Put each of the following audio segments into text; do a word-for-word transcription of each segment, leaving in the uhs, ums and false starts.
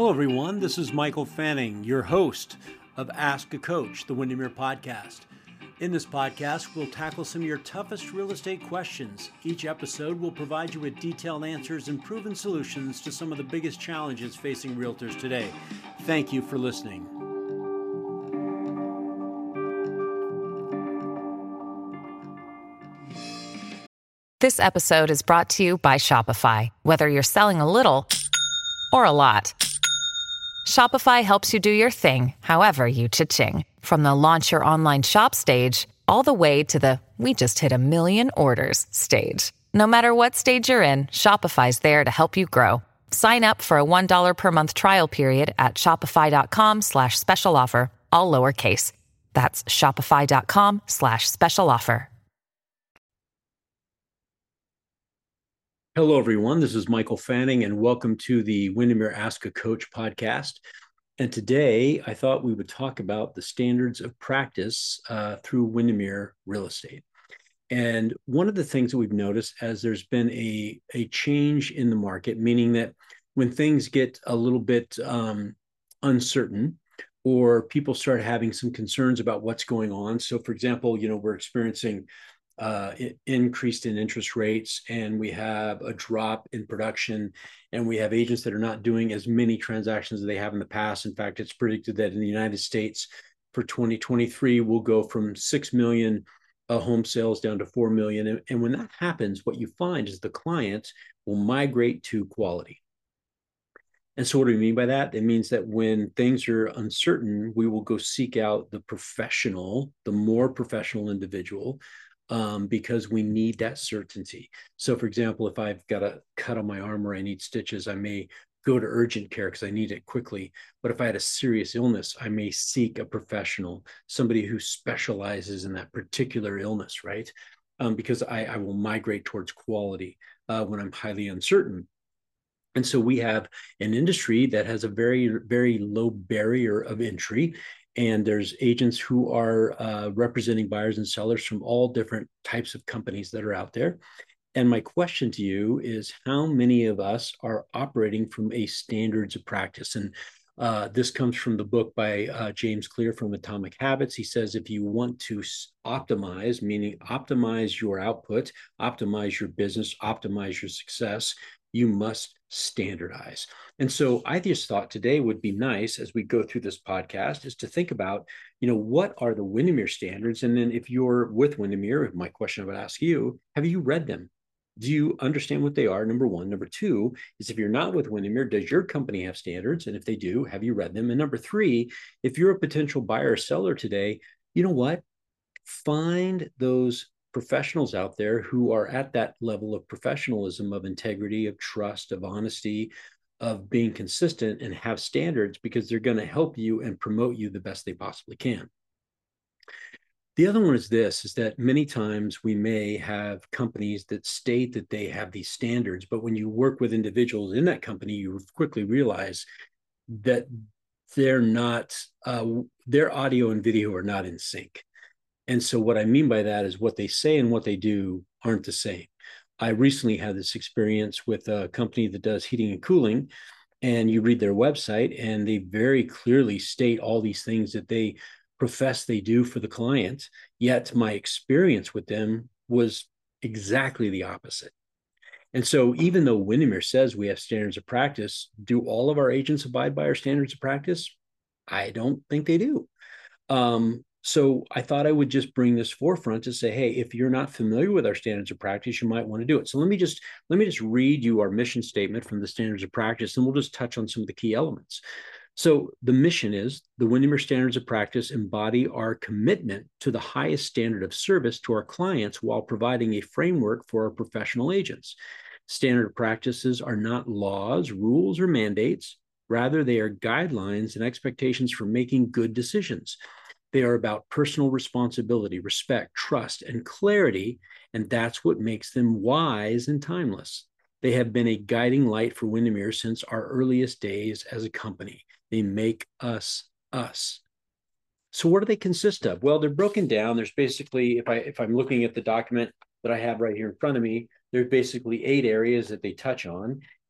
Hello, everyone. This is Michael Fanning, your host of Ask a Coach, the Windermere podcast. In this podcast, we'll tackle some of your toughest real estate questions. Each episode will provide you with detailed answers and proven solutions to some of the biggest challenges facing realtors today. Thank you for listening. This episode is brought to you by Shopify. Whether you're selling a little or a lot, Shopify helps you do your thing, however you cha-ching. From the launch your online shop stage, all the way to the we just hit a million orders stage. No matter what stage you're in, Shopify's there to help you grow. Sign up for a one dollar per month trial period at shopify.com slash special offer, all lowercase. That's shopify.com slash special offer. Hello, everyone. This is Michael Fanning, and welcome to the Windermere Ask a Coach podcast. And today, I thought we would talk about the standards of practice uh, through Windermere Real Estate. And one of the things that we've noticed as there's been a, a change in the market, meaning that when things get a little bit um, uncertain, or people start having some concerns about what's going on. So, for example, you know, we're experiencing Uh, increased in interest rates, and we have a drop in production, and we have agents that are not doing as many transactions as they have in the past. In fact, it's predicted that in the United States for twenty twenty-three, we'll go from six million uh, home sales down to four million. And, and when that happens, what you find is the clients will migrate to quality. And so what do we mean by that? It means that when things are uncertain, we will go seek out the professional, the more professional individual, Um, because we need that certainty. So, for example, if I've got a cut on my arm or I need stitches, I may go to urgent care because I need it quickly. But if I had a serious illness, I may seek a professional, somebody who specializes in that particular illness, right? Um, because I, I will migrate towards quality uh, when I'm highly uncertain. And so we have an industry that has a very, very low barrier of entry. And there's agents who are uh, representing buyers and sellers from all different types of companies that are out there. And my question to you is, how many of us are operating from a standards of practice? And uh, this comes from the book by uh, James Clear from Atomic Habits. He says, if you want to optimize, meaning optimize your output, optimize your business, optimize your success, you must standardize. And so I just thought today would be nice as we go through this podcast is to think about, you know, what are the Windermere standards? And then if you're with Windermere, my question I would ask you, have you read them? Do you understand what they are? Number one. Number two is, if you're not with Windermere, does your company have standards? And if they do, have you read them? And number three, if you're a potential buyer or seller today, you know what? Find those professionals out there who are at that level of professionalism, of integrity, of trust, of honesty, of being consistent, and have standards, because they're going to help you and promote you the best they possibly can. The other one is this, is that many times we may have companies that state that they have these standards, but when you work with individuals in that company, you quickly realize that they're not, uh, their audio and video are not in sync. And so what I mean by that is what they say and what they do aren't the same. I recently had this experience with a company that does heating and cooling, and you read their website and they very clearly state all these things that they profess they do for the client. Yet my experience with them was exactly the opposite. And so even though Windermere says we have standards of practice, do all of our agents abide by our standards of practice? I don't think they do. Um, So I thought I would just bring this forefront to say, hey, if you're not familiar with our standards of practice, you might want to do it. So let me just let me just read you our mission statement from the standards of practice, and we'll just touch on some of the key elements. So the mission is, the Windermere standards of practice embody our commitment to the highest standard of service to our clients while providing a framework for our professional agents. Standard practices are not laws, rules, or mandates. Rather, they are guidelines and expectations for making good decisions. They are about personal responsibility, respect, trust, and clarity, and that's what makes them wise and timeless. They have been a guiding light for Windermere since our earliest days as a company. They make us us. So what do they consist of? Well, they're broken down. There's basically, if I if I'm looking at the document that I have right here in front of me, there's basically eight areas that they touch on.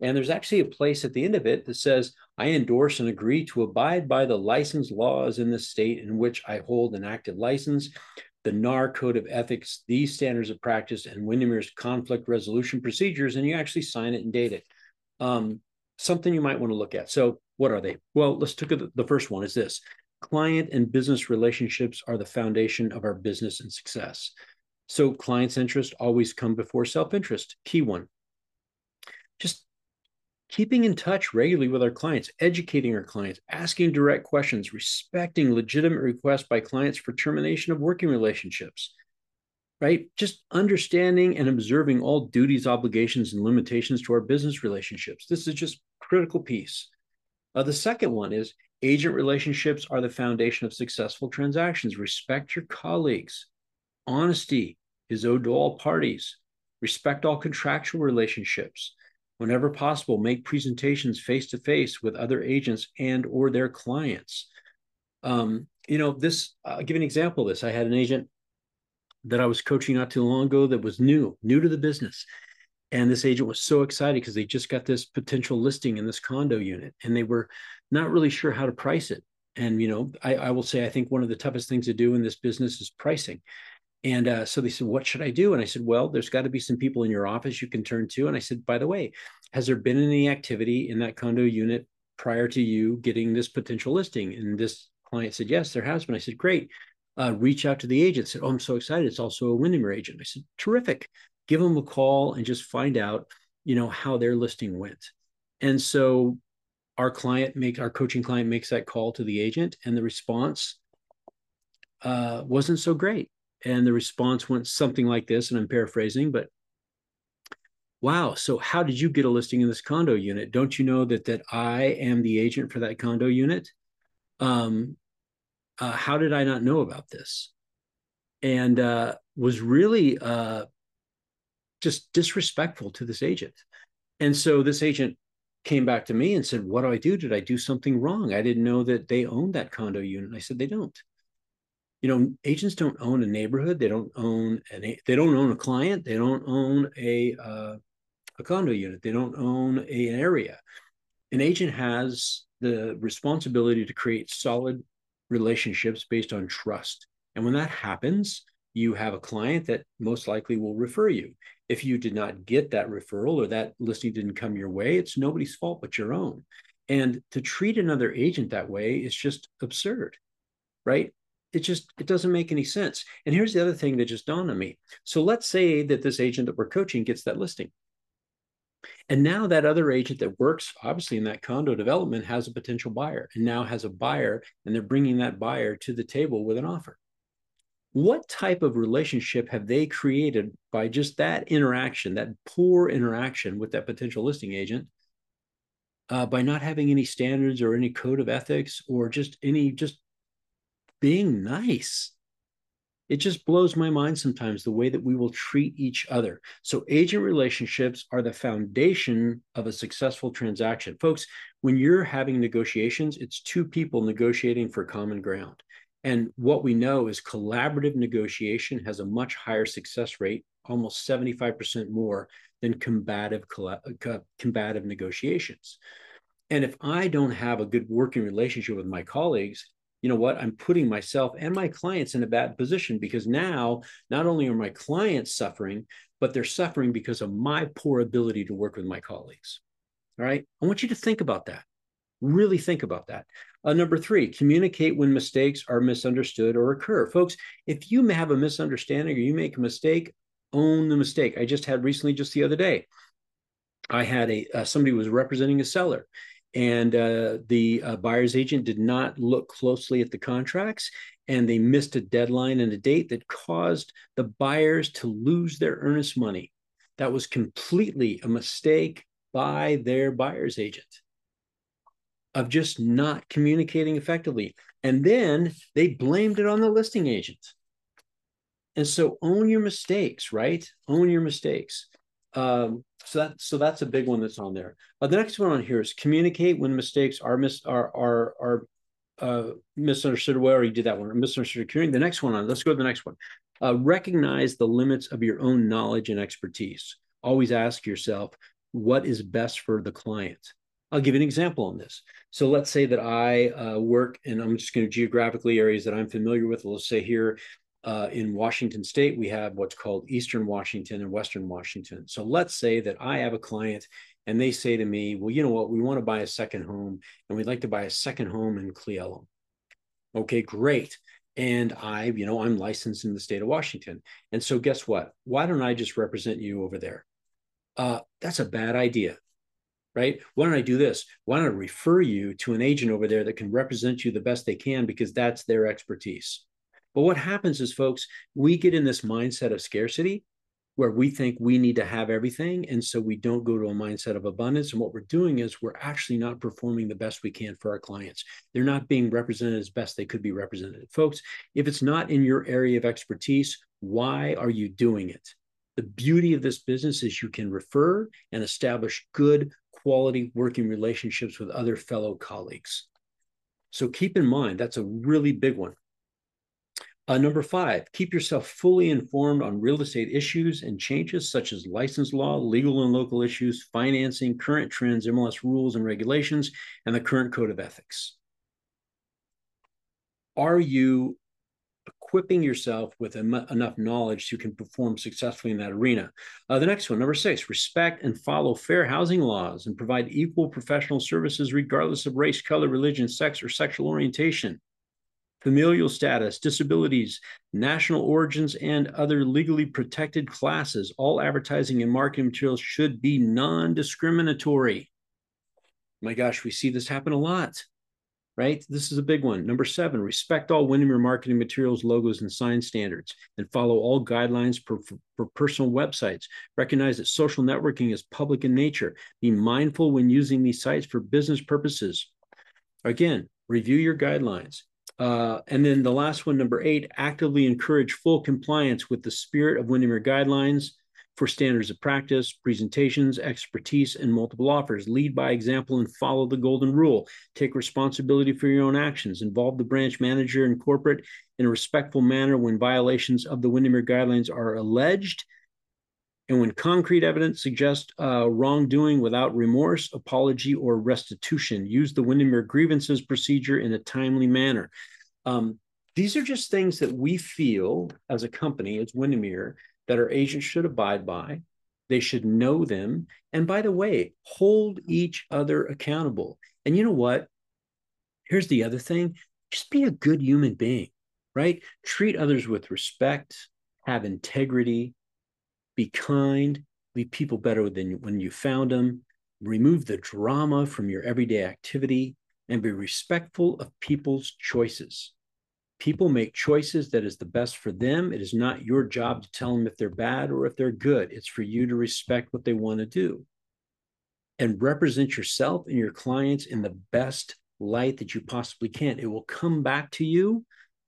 And there's actually a place at the end of it that says, I endorse and agree to abide by the license laws in the state in which I hold an active license, the N A R Code of Ethics, these standards of practice, and Windemere's conflict resolution procedures, and you actually sign it and date it. Um, something you might want to look at. So what are they? Well, let's look at the first one is this. Client and business relationships are the foundation of our business and success. So client's interest always come before self-interest. Key one. Just keeping in touch regularly with our clients, educating our clients, asking direct questions, respecting legitimate requests by clients for termination of working relationships, right? Just understanding and observing all duties, obligations, and limitations to our business relationships. This is just a critical piece. Uh, the second one is agent relationships are the foundation of successful transactions. Respect your colleagues. Honesty is owed to all parties. Respect all contractual relationships. Whenever possible, make presentations face-to-face with other agents and or their clients. Um, you know, this, I'll give you an example of this. I had an agent that I was coaching not too long ago that was new, new to the business. And this agent was so excited because they just got this potential listing in this condo unit, and they were not really sure how to price it. And, you know, I, I will say, I think one of the toughest things to do in this business is pricing. And uh, so they said, what should I do? And I said, well, there's got to be some people in your office you can turn to. And I said, by the way, has there been any activity in that condo unit prior to you getting this potential listing? And this client said, yes, there has been. I said, great. Uh, reach out to the agent. Said, oh, I'm so excited. It's also a Windermere agent. I said, terrific. Give them a call and just find out, you know, how their listing went. And so our client makes, our coaching client makes that call to the agent, and the response uh, wasn't so great. And the response went something like this, and I'm paraphrasing, but wow, so how did you get a listing in this condo unit? Don't you know that that I am the agent for that condo unit? Um, uh, how did I not know about this? And uh, was really uh, just disrespectful to this agent. And so this agent came back to me and said, what do I do? Did I do something wrong? I didn't know that they owned that condo unit. And I said, they don't. You know, agents don't own a neighborhood. They don't own an, they don't own a client. They don't own a, uh, a condo unit. They don't own a, an area. An agent has the responsibility to create solid relationships based on trust. And when that happens, you have a client that most likely will refer you. If you did not get that referral or that listing didn't come your way, it's nobody's fault but your own. And to treat another agent that way is just absurd, right? It just, it doesn't make any sense. And here's the other thing that just dawned on me. So let's say that this agent that we're coaching gets that listing. And now that other agent that works, obviously, in that condo development has a potential buyer, and now has a buyer, and they're bringing that buyer to the table with an offer. What type of relationship have they created by just that interaction, that poor interaction with that potential listing agent, uh, by not having any standards or any code of ethics or just any, just being nice? It just blows my mind sometimes the way that we will treat each other. So agent relationships are the foundation of a successful transaction. Folks, when you're having negotiations, it's two people negotiating for common ground. And what we know is collaborative negotiation has a much higher success rate, almost seventy-five percent more than combative, combative negotiations. And if I don't have a good working relationship with my colleagues, you know what? I'm putting myself and my clients in a bad position, because now not only are my clients suffering, but they're suffering because of my poor ability to work with my colleagues. All right. I want you to think about that. Really think about that. Uh, number three, communicate when mistakes are misunderstood or occur. Folks, if you have a misunderstanding or you make a mistake, own the mistake. I just had recently, just the other day, I had a uh, somebody was representing a seller, and uh, the uh, buyer's agent did not look closely at the contracts, and they missed a deadline and a date that caused the buyers to lose their earnest money. That was completely a mistake by their buyer's agent of just not communicating effectively. And then they blamed it on the listing agent. And so own your mistakes, right? Own your mistakes. Um, so that so that's a big one that's on there. Uh, the next one on here is communicate when mistakes are mis are are are uh, misunderstood. We already did that one. Or misunderstood occurring. The next one on. Let's go to the next one. Uh, recognize the limits of your own knowledge and expertise. Always ask yourself, what is best for the client. I'll give you an example on this. So let's say that I uh, work, and I'm just going to geographically areas that I'm familiar with. Let's say here uh, in Washington State, we have what's called Eastern Washington and Western Washington. So let's say that I have a client and they say to me, well, you know what, we want to buy a second home and we'd like to buy a second home in Cle Elum. Okay, great. And I, you know, I'm licensed in the state of Washington. And so guess what? Why don't I just represent you over there? Uh, that's a bad idea, right? Why don't I do this? Why don't I refer you to an agent over there that can represent you the best they can, because that's their expertise. But what happens is, folks, we get in this mindset of scarcity where we think we need to have everything. And so we don't go to a mindset of abundance. And what we're doing is we're actually not performing the best we can for our clients. They're not being represented as best they could be represented. Folks, if it's not in your area of expertise, why are you doing it? The beauty of this business is you can refer and establish good quality working relationships with other fellow colleagues. So keep in mind, that's a really big one. Uh, number five, keep yourself fully informed on real estate issues and changes such as license law, legal and local issues, financing, current trends, M L S rules and regulations, and the current code of ethics. Are you equipping yourself with em- enough knowledge so you can perform successfully in that arena? Uh, the next one, number six, respect and follow fair housing laws and provide equal professional services regardless of race, color, religion, sex, or sexual orientation, familial status, disabilities, national origins, and other legally protected classes. All advertising and marketing materials should be non-discriminatory. My gosh, we see this happen a lot, right? This is a big one. Number seven, respect all Windermere marketing materials, logos, and sign standards, and follow all guidelines for, for personal websites. Recognize that social networking is public in nature. Be mindful when using these sites for business purposes. Again, review your guidelines. Uh, and then the last one, number eight, actively encourage full compliance with the spirit of Windermere guidelines for standards of practice, presentations, expertise, and multiple offers. Lead by example and follow the golden rule. Take responsibility for your own actions. Involve the branch manager and corporate in a respectful manner when violations of the Windermere guidelines are alleged. And when concrete evidence suggests uh, wrongdoing, without remorse, apology, or restitution, use the Windermere grievances procedure in a timely manner. Um, these are just things that we feel as a company, as Windermere, that our agents should abide by. They should know them. And by the way, hold each other accountable. And you know what? Here's the other thing. Just be a good human being, right? Treat others with respect, have integrity, be kind, leave people better than when you found them, remove the drama from your everyday activity, and be respectful of people's choices. People make choices that is the best for them. It is not your job to tell them if they're bad or if they're good. It's for you to respect what they want to do and represent yourself and your clients in the best light that you possibly can. It will come back to you.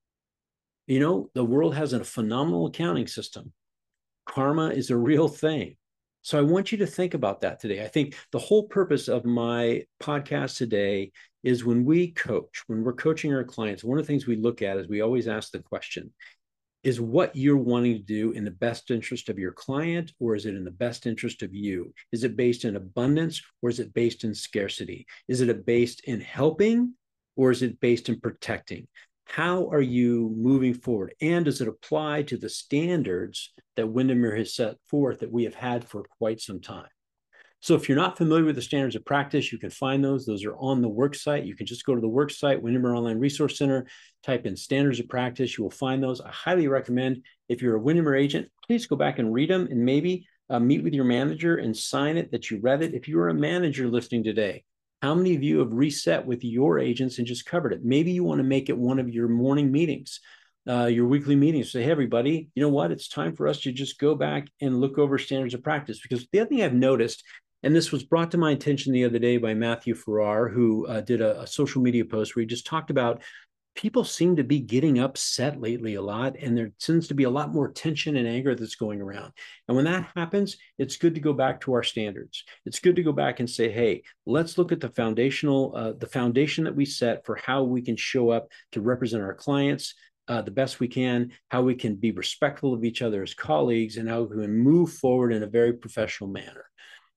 You know, the world has a phenomenal accounting system. Karma is a real thing. So I want you to think about that today. I think the whole purpose of my podcast today is when we coach, when we're coaching our clients, one of the things we look at is we always ask the question, is what you're wanting to do in the best interest of your client, or is it in the best interest of you? Is it based in abundance, or is it based in scarcity? Is it based in helping, or is it based in protecting? How are you moving forward? And does it apply to the standards that Windermere has set forth that we have had for quite some time? So if you're not familiar with the standards of practice, you can find those. Those are on the work site. You can just go to the work site, Windermere Online Resource Center, type in standards of practice. You will find those. I highly recommend, if you're a Windermere agent, please go back and read them and maybe uh, meet with your manager and sign it that you read it. If you're a manager listening today, how many of you have reset with your agents and just covered it? Maybe you want to make it one of your morning meetings, uh, your weekly meetings. Say, hey, everybody, you know what? It's time for us to just go back and look over standards of practice. Because the other thing I've noticed, and this was brought to my attention the other day by Matthew Farrar, who uh, did a, a social media post where he just talked about people seem to be getting upset lately a lot, and there seems to be a lot more tension and anger that's going around. And when that happens, it's good to go back to our standards. It's good to go back and say, hey, let's look at the foundational, uh, the foundation that we set for how we can show up to represent our clients uh, the best we can, how we can be respectful of each other as colleagues, and how we can move forward in a very professional manner.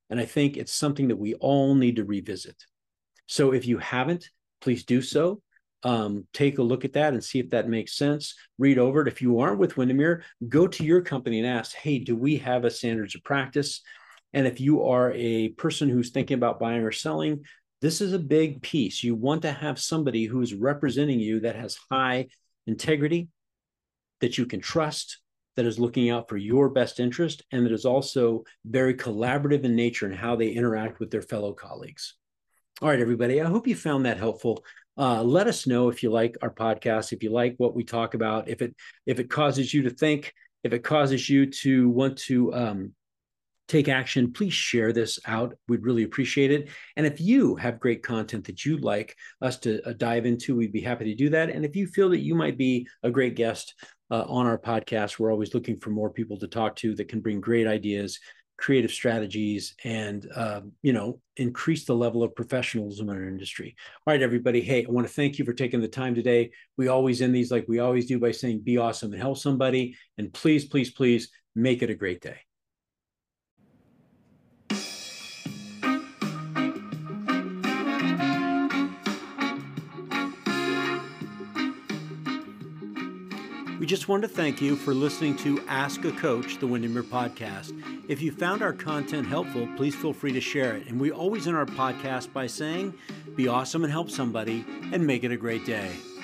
And I think it's something that we all need to revisit. So if you haven't, please do so. Um, take a look at that and see if that makes sense. Read over it. If you aren't with Windermere, go to your company and ask, hey, do we have a standards of practice? And if you are a person who's thinking about buying or selling, this is a big piece. You want to have somebody who's representing you that has high integrity, that you can trust, that is looking out for your best interest, and that is also very collaborative in nature in how they interact with their fellow colleagues. All right, everybody, I hope you found that helpful. Uh, let us know if you like our podcast, if you like what we talk about, if it if it causes you to think, if it causes you to want to um, take action, please share this out. We'd really appreciate it. And if you have great content that you'd like us to uh, dive into, we'd be happy to do that. And if you feel that you might be a great guest uh, on our podcast, we're always looking for more people to talk to that can bring great ideas, creative strategies, and, uh, you know, increase the level of professionalism in our industry. All right, everybody. Hey, I want to thank you for taking the time today. We always end these like we always do by saying, be awesome and help somebody. And please, please, please make it a great day. We just want to thank you for listening to Ask a Coach, the Windermere podcast. If you found our content helpful, please feel free to share it. And we always end our podcast by saying, be awesome and help somebody, and make it a great day.